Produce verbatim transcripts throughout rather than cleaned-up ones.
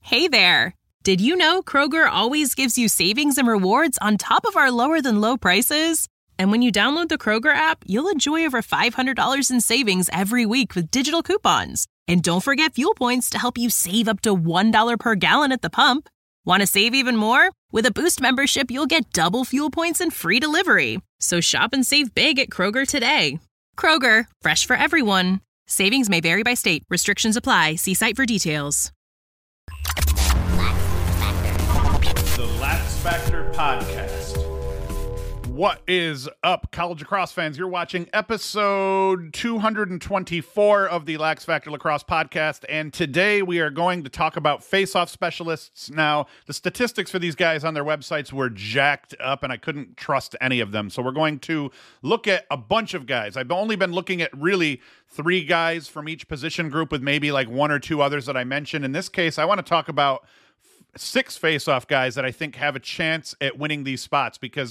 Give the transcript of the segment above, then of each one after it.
Hey there! Did you know Kroger always gives you savings and rewards on top of our lower-than-low prices? And when you download the Kroger app, you'll enjoy over five hundred dollars in savings every week with digital coupons. And don't forget fuel points to help you save up to one dollar per gallon at the pump. Want to save even more? With a Boost membership, you'll get double fuel points and free delivery. So shop and save big at Kroger today. Kroger, fresh for everyone. Savings may vary by state. Restrictions apply. See site for details. The Lax Factor Podcast. What is up, college lacrosse fans? You're watching episode two hundred twenty-four of the Lax Factor Lacrosse Podcast, and today we are going to talk about face-off specialists. Now, the statistics for these guys on their websites were jacked up, and I couldn't trust any of them, so we're going to look at a bunch of guys. I've only been looking at really three guys from each position group with maybe like one or two others that I mentioned. In this case, I want to talk about six face-off guys that I think have a chance at winning these spots, because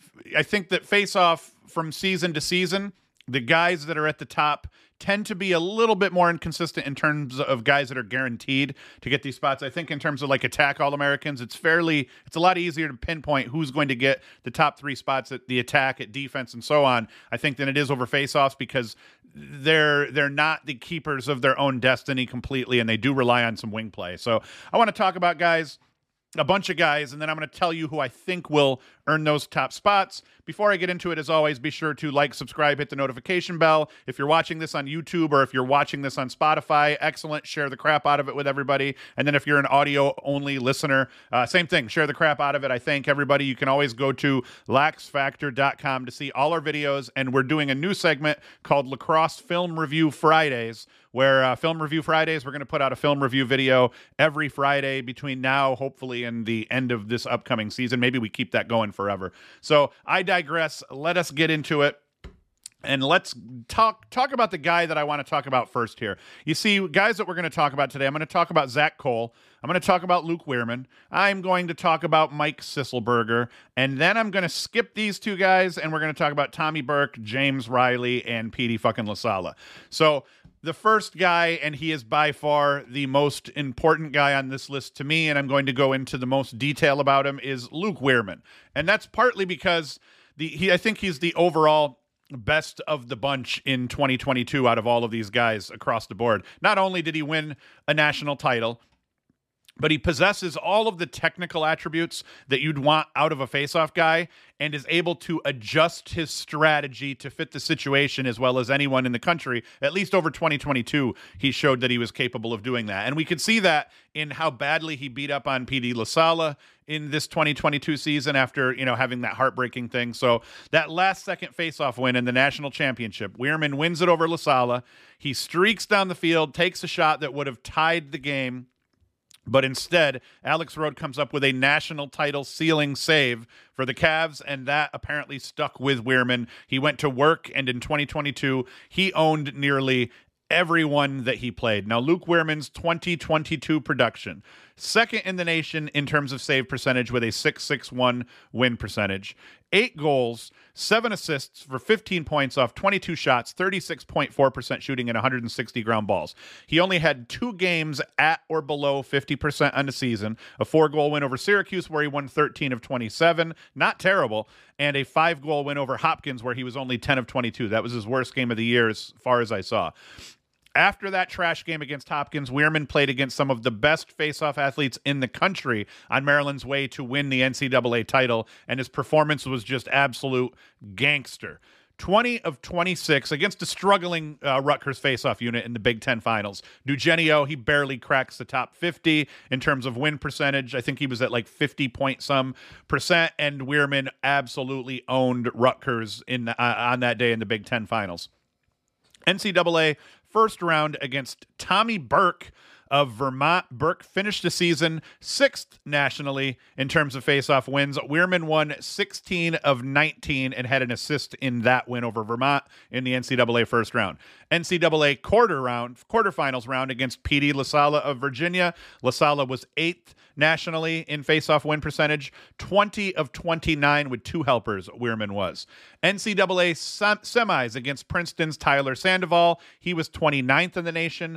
I think that face-off from season to season, the guys that are at the top tend to be a little bit more inconsistent in terms of guys that are guaranteed to get these spots. I think in terms of like attack All-Americans, it's fairly, it's a lot easier to pinpoint who's going to get the top three spots at the attack, at defense, and so on, I think, than it is over face-offs, because they're they're not the keepers of their own destiny completely, and they do rely on some wing play. So I want to talk about guys, a bunch of guys, and then I'm going to tell you who I think will earn those top spots. Before I get into it, as always, be sure to like, subscribe, hit the notification bell. If you're watching this on YouTube or if you're watching this on Spotify, excellent. Share the crap out of it with everybody. And then if you're an audio-only listener, uh, same thing. Share the crap out of it. I thank everybody. You can always go to lax factor dot com to see all our videos, and we're doing a new segment called Lacrosse Film Review Fridays, where uh, Film Review Fridays, we're going to put out a film review video every Friday between now, hopefully, and the end of this upcoming season. Maybe we keep that going forever. So I digress. Let us get into it. And let's talk talk about the guy that I want to talk about first here. You see, guys that we're going to talk about today, I'm going to talk about Zach Cole. I'm going to talk about Luke Weirman. I'm going to talk about Mike Sisselberger. And then I'm going to skip these two guys, and we're going to talk about Tommy Burke, James Riley, and Petey fucking LaSala. So the first guy, and he is by far the most important guy on this list to me, and I'm going to go into the most detail about him, is Luke Weirman. And that's partly because the he I think he's the overall best of the bunch in twenty twenty-two out of all of these guys across the board. Not only did he win a national title, but he possesses all of the technical attributes that you'd want out of a face-off guy, and is able to adjust his strategy to fit the situation as well as anyone in the country. At least over twenty twenty-two, he showed that he was capable of doing that. And we could see that in how badly he beat up on Petey LaSala in this twenty twenty-two season after, you know, having that heartbreaking thing. So that last second face-off win in the national championship, Weirman wins it over LaSala. He streaks down the field, takes a shot that would have tied the game, but instead, Alex Rode comes up with a national title sealing save for the Cavs, and that apparently stuck with Weirman. He went to work, and in twenty twenty-two, he owned nearly everyone that he played. Now, Luke Weirman's twenty twenty-two production, second in the nation in terms of save percentage with a six sixty-one win percentage. Eight goals, seven assists for fifteen points off twenty-two shots, thirty-six point four percent shooting, and one hundred sixty ground balls. He only had two games at or below fifty percent on the season, a four-goal win over Syracuse where he won thirteen of twenty-seven, not terrible, and a five-goal win over Hopkins where he was only ten of twenty-two. That was his worst game of the year as far as I saw. After that trash game against Hopkins, Weirman played against some of the best face-off athletes in the country on Maryland's way to win the N C double A title, and his performance was just absolute gangster. twenty of twenty-six against a struggling uh, Rutgers face-off unit in the Big Ten Finals. Eugenio, he barely cracks the top fifty in terms of win percentage. I think he was at like fifty point some percent, and Weirman absolutely owned Rutgers in uh, on that day in the Big Ten Finals. N C double A first round against Tommy Burke of Vermont. Burke finished the season sixth nationally in terms of face-off wins. Weirman won sixteen of nineteen and had an assist in that win over Vermont in the N C double A first round. N C double A quarter round, quarterfinals round against Petey LaSala of Virginia. LaSala was eighth nationally in face-off win percentage, twenty of twenty-nine with two helpers, Weirman was. N C double A sem- semis against Princeton's Tyler Sandoval. He was twenty-ninth in the nation,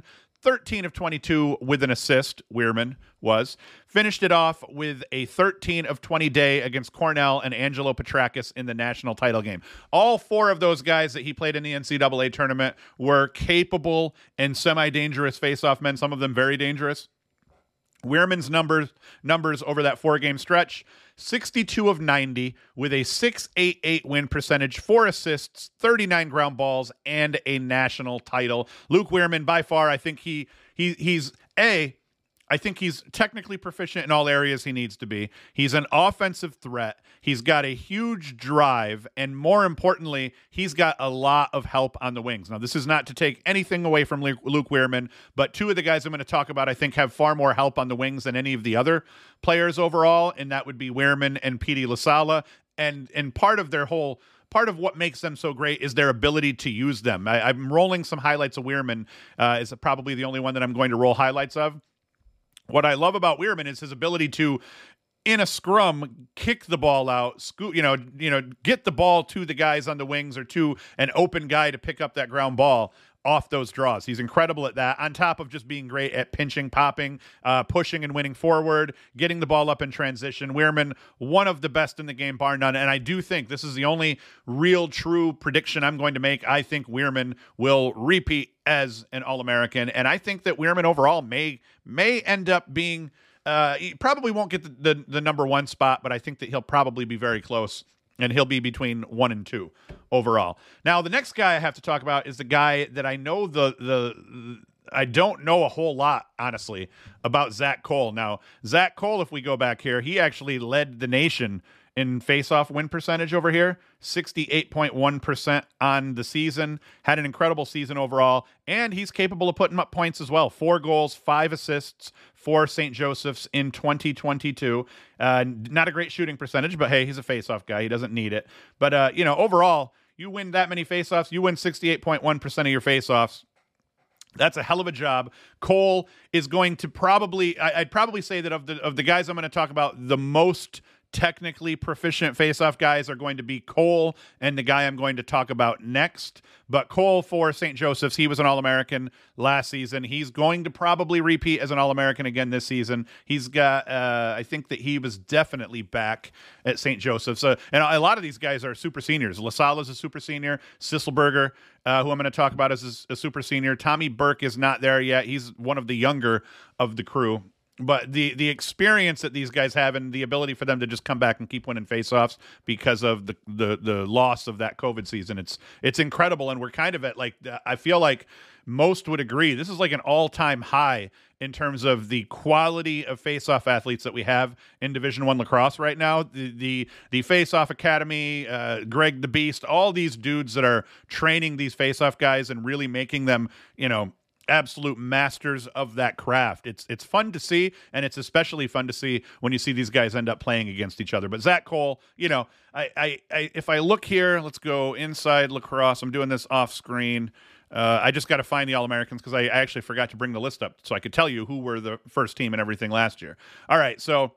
thirteen of twenty-two with an assist, Weirman was. Finished it off with a thirteen of twenty day against Cornell and Angelo Petrakis in the national title game. All four of those guys that he played in the N C double A tournament were capable and semi-dangerous face-off men, some of them very dangerous. Weirman's numbers numbers over that four-game stretch, sixty-two of ninety with a six eighty-eight win percentage, four assists, thirty-nine ground balls, and a national title. Luke Weirman, by far, I think he he he's a I think he's technically proficient in all areas he needs to be. He's an offensive threat. He's got a huge drive, and more importantly, he's got a lot of help on the wings. Now, this is not to take anything away from Luke Weirman, but two of the guys I'm going to talk about, I think, have far more help on the wings than any of the other players overall, and that would be Weirman and Petey LaSala. And and part of their whole Part of what makes them so great is their ability to use them. I, I'm rolling some highlights of Weirman. Uh, is probably the only one that I'm going to roll highlights of. What I love about Weirman is his ability to, in a scrum, kick the ball out, scoot, you know, you know, get the ball to the guys on the wings or to an open guy to pick up that ground ball off those draws. He's incredible at that, on top of just being great at pinching, popping, uh, pushing and winning forward, getting the ball up in transition. Weirman, one of the best in the game, bar none. And I do think this is the only real true prediction I'm going to make. I think Weirman will repeat as an All-American. And I think that Weirman overall may may end up being, uh, he probably won't get the, the, the number one spot, but I think that he'll probably be very close. And he'll be between one and two overall. Now, the next guy I have to talk about is the guy that I know the the, the I don't know a whole lot, honestly, about Zach Cole. Now, Zach Cole, if we go back here, he actually led the nation in face-off win percentage over here, sixty-eight point one percent on the season, had an incredible season overall, and he's capable of putting up points as well. Four goals, five assists for Saint Joseph's in twenty twenty-two. Uh, not a great shooting percentage, but hey, he's a face-off guy. He doesn't need it. But, uh, you know, overall, you win that many face-offs, you win sixty-eight point one percent of your face-offs. That's a hell of a job. Cole is going to probably, I, I'd probably say that of the of the guys I'm going to talk about, the most technically proficient face-off guys are going to be Cole and the guy I'm going to talk about next. But Cole for Saint Joseph's, he was an All-American last season. He's going to probably repeat as an All-American again this season. He's got, uh, I think that he was definitely back at Saint Joseph's. Uh, and a lot of these guys are super seniors. LaSala's a super senior. Sisselberger, uh, who I'm going to talk about, is a super senior. Tommy Burke is not there yet. He's one of the younger of the crew. But the the experience that these guys have and the ability for them to just come back and keep winning faceoffs because of the, the the loss of that COVID season, it's it's incredible. And we're kind of at, like, I feel like most would agree, this is like an all-time high in terms of the quality of face-off athletes that we have in Division One lacrosse right now. The the, the Face-Off Academy, uh, Greg the Beast, all these dudes that are training these face-off guys and really making them, you know, absolute masters of that craft. It's it's fun to see, and it's especially fun to see when you see these guys end up playing against each other. But Zach Cole, you know, I, I, I if I look here, let's go inside lacrosse. I'm doing this off screen. Uh, I just got to find the All-Americans because I, I actually forgot to bring the list up so I could tell you who were the first team and everything last year. All right, so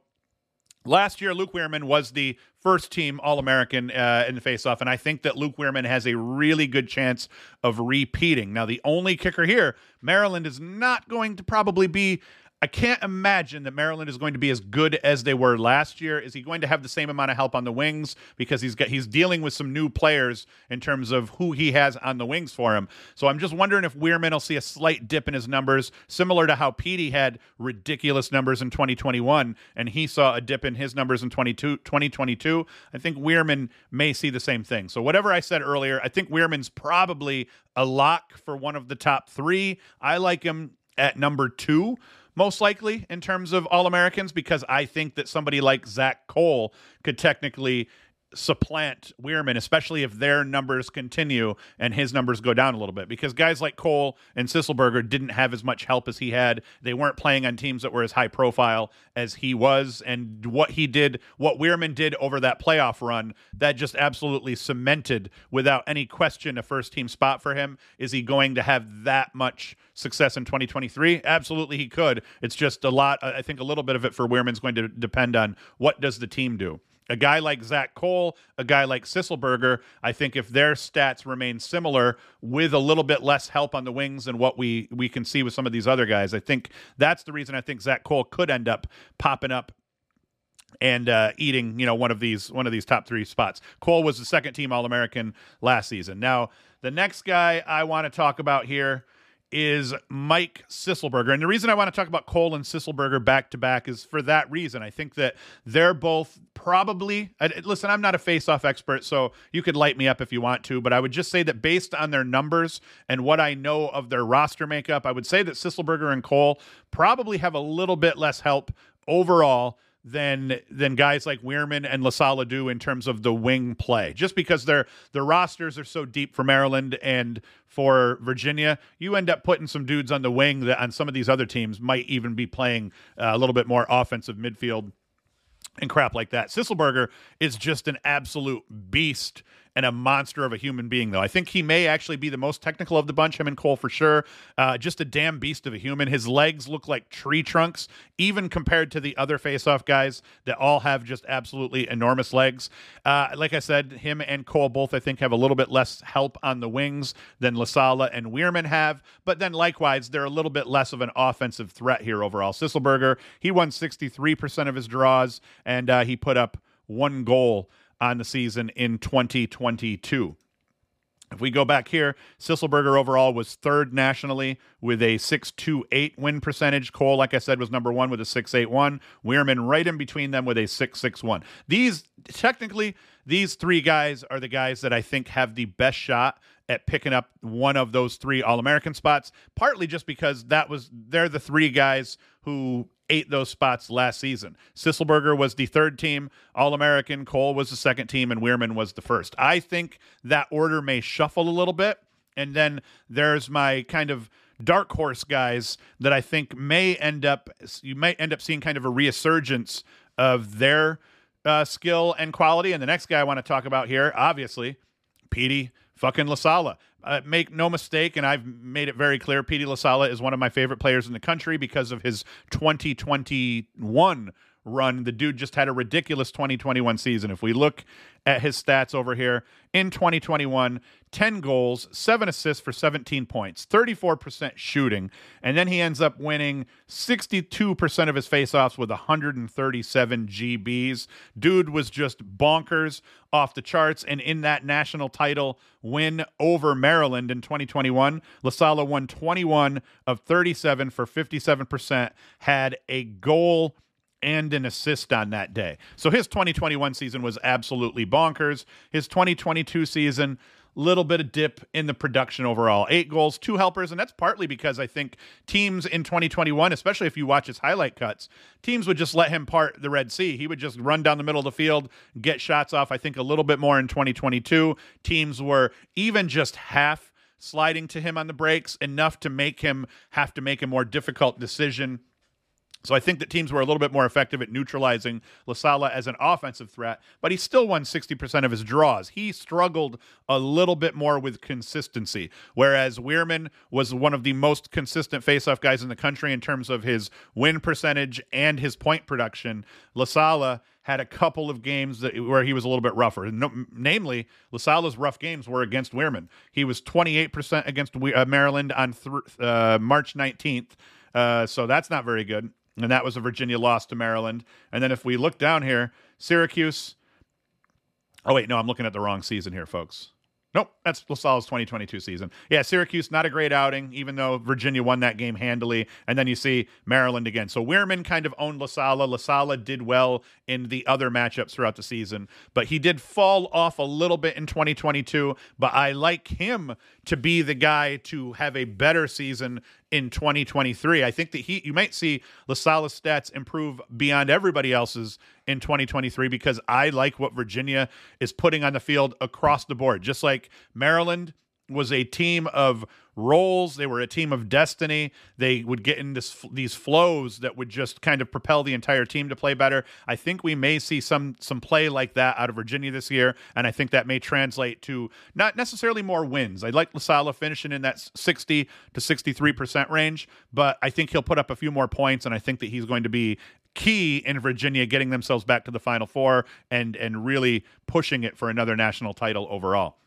last year, Luke Weirman was the first team All-American uh, in the face-off, and I think that Luke Weirman has a really good chance of repeating. Now, the only kicker here, Maryland is not going to probably be, I can't imagine that Maryland is going to be as good as they were last year. Is he going to have the same amount of help on the wings? Because he's got he's dealing with some new players in terms of who he has on the wings for him. So I'm just wondering if Weirman will see a slight dip in his numbers, similar to how Petey had ridiculous numbers in twenty twenty-one, and he saw a dip in his numbers in twenty twenty-two. I think Weirman may see the same thing. So whatever I said earlier, I think Weirman's probably a lock for one of the top three. I like him at number two, most likely, in terms of All-Americans, because I think that somebody like Zach Cole could technically supplant Weirman, especially if their numbers continue and his numbers go down a little bit, because guys like Cole and Sisselberger didn't have as much help as he had. They weren't playing on teams that were as high profile as he was, and what he did, what Weirman did over that playoff run, that just absolutely cemented without any question a first team spot for him. Is he going to have that much success in twenty twenty-three? Absolutely he could. It's just a lot, I think a little bit of it for Weirman's going to depend on what does the team do. A guy like Zach Cole, a guy like Sisselberger, I think if their stats remain similar with a little bit less help on the wings than what we, we can see with some of these other guys, I think that's the reason I think Zach Cole could end up popping up and uh, eating, you know, one of these one of these top three spots. Cole was the second team All-American last season. Now, the next guy I want to talk about here is Mike Sisselberger. And the reason I want to talk about Cole and Sisselberger back-to-back is for that reason. I think that they're both probably... I, listen, I'm not a face-off expert, so you could light me up if you want to, but I would just say that based on their numbers and what I know of their roster makeup, I would say that Sisselberger and Cole probably have a little bit less help overall than than guys like Weirman and LaSala do in terms of the wing play. Just because their their rosters are so deep for Maryland and for Virginia, you end up putting some dudes on the wing that on some of these other teams might even be playing uh, a little bit more offensive midfield and crap like that. Sisselberger is just an absolute beast and a monster of a human being, though. I think he may actually be the most technical of the bunch, him and Cole for sure. Uh, just a damn beast of a human. His legs look like tree trunks, even compared to the other face-off guys that all have just absolutely enormous legs. Uh, like I said, him and Cole both, I think, have a little bit less help on the wings than LaSala and Weirman have, but then likewise, they're a little bit less of an offensive threat here overall. Sisselberger, he won sixty-three percent of his draws, and uh, he put up one goal on the season in twenty twenty-two. If we go back here, Sisselberger overall was third nationally with a six two eight win percentage. Cole, like I said, was number one with a six eight one. Weirman right in between them with a six six one. These, technically, these three guys are the guys that I think have the best shot at picking up one of those three All-American spots, partly just because that was they're the three guys who ate those spots last season. Sisselberger was the third team All-American, Cole was the second team, and Weirman was the first. I think that order may shuffle a little bit, and then there's my kind of dark horse guys that I think may end up, you might end up seeing kind of a resurgence of their uh, skill and quality. And the next guy I want to talk about here, obviously, Petey fucking LaSala. Uh, make no mistake, and I've made it very clear, Petey LaSala is one of my favorite players in the country because of his twenty twenty-one run. The dude just had a ridiculous twenty twenty-one season. If we look at his stats over here, in twenty twenty-one, ten goals, seven assists for seventeen points, thirty-four percent shooting, and then he ends up winning sixty-two percent of his faceoffs with one hundred thirty-seven G Bs. Dude was just bonkers off the charts, and in that national title win over Maryland in twenty twenty-one, LaSala won twenty-one of thirty-seven for fifty-seven percent, had a goal and an assist on that day. So his twenty twenty-one season was absolutely bonkers. His twenty twenty-two season, little bit of dip in the production overall. Eight goals, two helpers, and that's partly because I think teams in twenty twenty-one, especially if you watch his highlight cuts, teams would just let him part the Red Sea. He would just run down the middle of the field, get shots off. I think a little bit more in twenty twenty-two. Teams were even just half sliding to him on the breaks, enough to make him have to make a more difficult decision. So I think that teams were a little bit more effective at neutralizing LaSala as an offensive threat, but he still won sixty percent of his draws. He struggled a little bit more with consistency, whereas Weirman was one of the most consistent faceoff guys in the country in terms of his win percentage and his point production. LaSala had a couple of games that, where he was a little bit rougher. No, namely, LaSala's rough games were against Weirman. He was twenty-eight percent against uh, Maryland on th- uh, March nineteenth, uh, so that's not very good. And that was a Virginia loss to Maryland. And then if we look down here, Syracuse. Oh, wait, no, I'm looking at the wrong season here, folks. Nope, that's LaSala's twenty twenty-two season. Yeah, Syracuse, not a great outing, even though Virginia won that game handily. And then you see Maryland again. So Weirman kind of owned LaSala. LaSala did well in the other matchups throughout the season, but he did fall off a little bit in twenty twenty-two. But I like him to be the guy to have a better season in twenty twenty-three. I think that he, you might see LaSala's stats improve beyond everybody else's in twenty twenty-three because I like what Virginia is putting on the field across the board. Just like Maryland was a team of roles, they were a team of destiny. They would get in this, these flows that would just kind of propel the entire team to play better. I think we may see some some play like that out of Virginia this year, and I think that may translate to not necessarily more wins. I'd like LaSala finishing in that sixty to sixty-three percent range, but I think he'll put up a few more points, and I think that he's going to be key in Virginia getting themselves back to the Final Four and and really pushing it for another national title overall.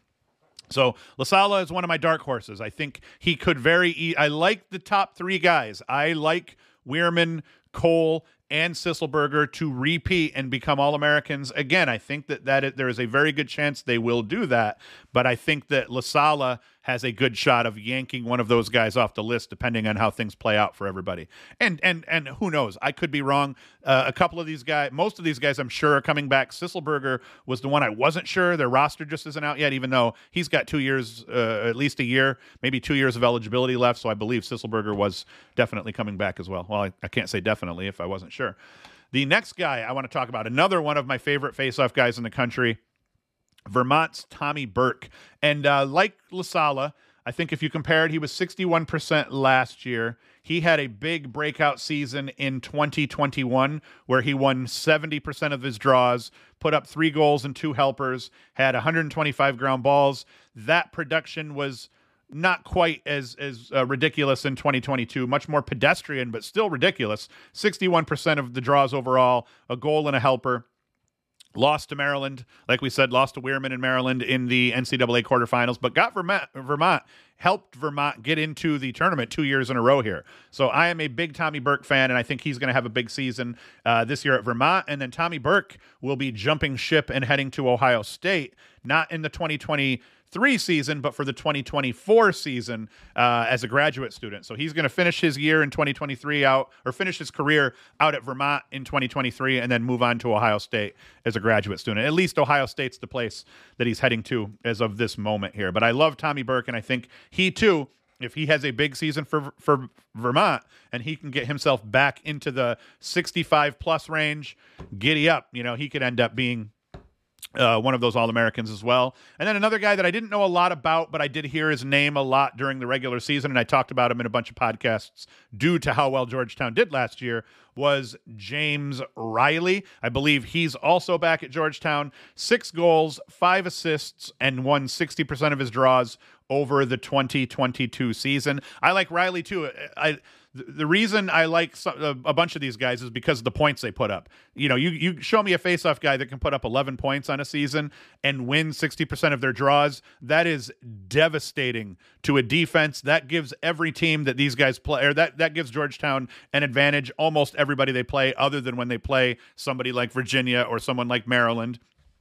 So LaSala is one of my dark horses. I think he could very e- I like the top three guys. I like Weirman, Cole, and Sisselberger to repeat and become All-Americans. Again, I think that, that it, there is a very good chance they will do that, but I think that LaSala has a good shot of yanking one of those guys off the list, depending on how things play out for everybody. And and and who knows? I could be wrong. Uh, a couple of these guys, most of these guys, I'm sure are coming back. Sisselberger was the one I wasn't sure. Their roster just isn't out yet, even though he's got two years, uh, at least a year, maybe two years of eligibility left. So I believe Sisselberger was definitely coming back as well. Well, I, I can't say definitely if I wasn't sure. The next guy I want to talk about, another one of my favorite faceoff guys in the country, Vermont's Tommy Burke. And uh, like LaSala, I think if you compare it, he was sixty-one percent last year. He had a big breakout season in twenty twenty-one where he won seventy percent of his draws, put up three goals and two helpers, had one hundred twenty-five ground balls. That production was not quite as as uh, ridiculous in twenty twenty-two, much more pedestrian, but still ridiculous. sixty-one percent of the draws overall, a goal and a helper. Lost to Maryland, like we said, lost to Weirman in Maryland in the N C double A quarterfinals, but got Vermont, Vermont, helped Vermont get into the tournament two years in a row here. So I am a big Tommy Burke fan, and I think he's going to have a big season uh, this year at Vermont. And then Tommy Burke will be jumping ship and heading to Ohio State, not in the twenty twenty-three season, but for the twenty twenty-four season uh, as a graduate student. So he's going to finish his year in twenty twenty-three out, or finish his career out at Vermont in twenty twenty-three, and then move on to Ohio State as a graduate student. At least Ohio State's the place that he's heading to as of this moment here. But I love Tommy Burke, and I think he too, if he has a big season for for Vermont and he can get himself back into the sixty-five plus range, giddy up, you know, he could end up being Uh, one of those All-Americans as well. And then another guy that I didn't know a lot about, but I did hear his name a lot during the regular season, and I talked about him in a bunch of podcasts due to how well Georgetown did last year, was James Riley. I believe he's also back at Georgetown. Six goals, five assists, and won sixty percent of his draws over the twenty twenty-two season. I like Riley too. I The reason I like some, a bunch of these guys is because of the points they put up. You know, you, you show me a faceoff guy that can put up eleven points on a season and win sixty percent of their draws. That is devastating to a defense. That gives every team that these guys play, or that, that gives Georgetown an advantage. Almost everybody they play, other than when they play somebody like Virginia or someone like Maryland,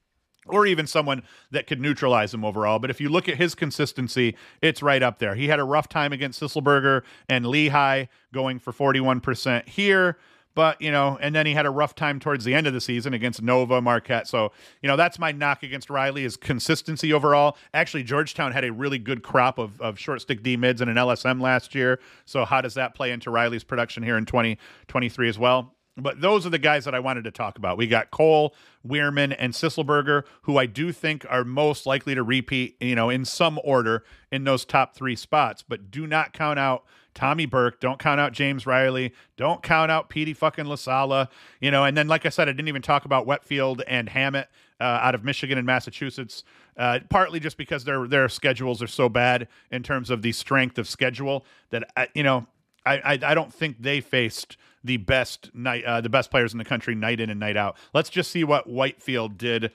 or even someone that could neutralize him overall. But if you look at his consistency, it's right up there. He had a rough time against Sisselberger and Lehigh, going for forty-one percent here. But, you know, and then he had a rough time towards the end of the season against Nova, Marquette. So, you know, that's my knock against Riley, is consistency overall. Actually, Georgetown had a really good crop of, of short stick D-mids and an L S M last year. So how does that play into Riley's production here in twenty twenty-three as well? But those are the guys that I wanted to talk about. We got Cole, Weirman, and Sisselberger, who I do think are most likely to repeat, you know, in some order in those top three spots. But do not count out Tommy Burke. Don't count out James Riley. Don't count out Petey fucking LaSala. You know, and then, like I said, I didn't even talk about Wetfield and Hammett uh, out of Michigan and Massachusetts, uh, partly just because their their schedules are so bad in terms of the strength of schedule that, I, you know, I, I I don't think they faced the best night, uh, the best players in the country night in and night out. Let's just see what Whitefield did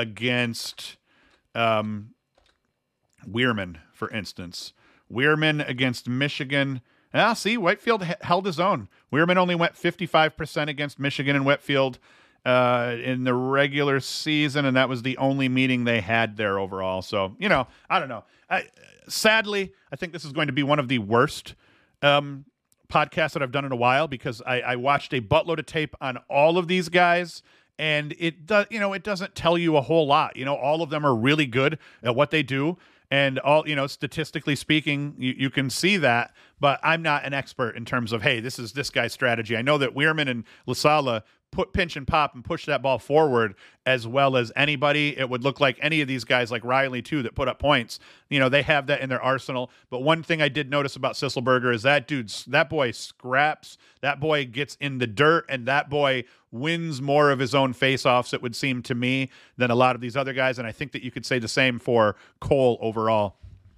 against um, Weirman, for instance. Weirman against Michigan. Ah, see, Whitefield h- held his own. Weirman only went fifty-five percent against Michigan and Whitefield uh, in the regular season, and that was the only meeting they had there overall. So, you know, I don't know. I, sadly, I think this is going to be one of the worst um podcast that I've done in a while, because I, I watched a buttload of tape on all of these guys, and it does, you know, it doesn't tell you a whole lot. You know, all of them are really good at what they do, and all, you know, statistically speaking, you, you can see that. But I'm not an expert in terms of, hey, this is this guy's strategy. I know that Weirman and LaSala put pinch and pop and push that ball forward as well as anybody. It would look like any of these guys, like Riley too, that put up points. You know, they have that in their arsenal. But one thing I did notice about Sisselberger is that dude's, that boy scraps, that boy gets in the dirt, and that boy wins more of his own faceoffs, it would seem to me, than a lot of these other guys. And I think that you could say the same for Cole overall.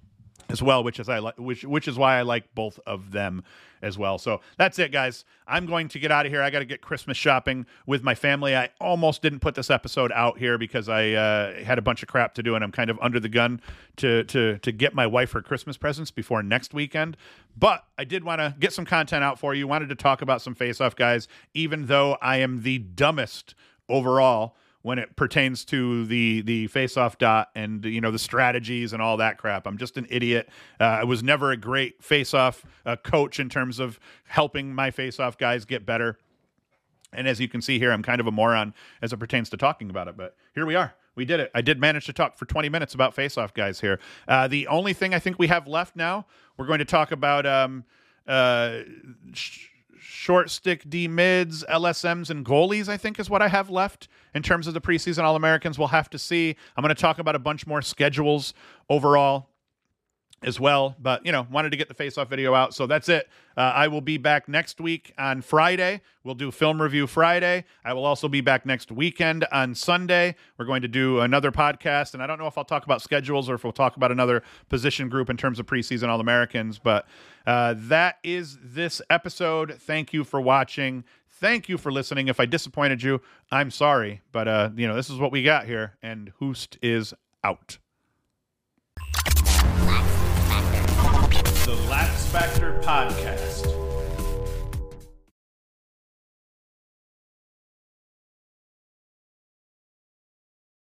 as well, which is I like, which which is why I like both of them as well. So that's it, guys. I'm going to get out of here. I got to get Christmas shopping with my family. I almost didn't put this episode out here because I uh, had a bunch of crap to do, and I'm kind of under the gun to to to get my wife her Christmas presents before next weekend. But I did want to get some content out for you. Wanted to talk about some face-off guys, even though I am the dumbest overall when it pertains to the the face-off dot and, you know, the strategies and all that crap. I'm just an idiot. Uh, I was never a great face-off uh, coach in terms of helping my face-off guys get better. And as you can see here, I'm kind of a moron as it pertains to talking about it. But here we are. We did it. I did manage to talk for twenty minutes about face-off guys here. Uh, the only thing I think we have left now, we're going to talk about um, uh, sh- short stick D mids, L S Ms, and goalies, I think is what I have left in terms of the preseason All-Americans. We'll have to see. I'm going to talk about a bunch more schedules overall as well, but, you know, wanted to get the face-off video out. So that's it. Uh, I will be back next week on Friday. We'll do Film Review Friday. I will also be back next weekend on Sunday. We're going to do another podcast, and I don't know if I'll talk about schedules or if we'll talk about another position group in terms of preseason All-Americans, but uh, that is this episode. Thank you for watching. Thank you for listening. If I disappointed you, I'm sorry, but, uh, you know, this is what we got here, and Hoost is out. The Lax Factor Podcast.